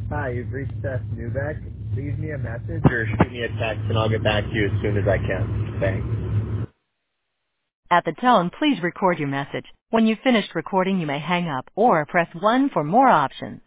Hi, you've reached Seth Newbeck. Leave me a message or shoot me a text and I'll get back to you as soon as I can. Thanks. At the tone, please record your message. When you've finished recording, you may hang up or press 1 for more options.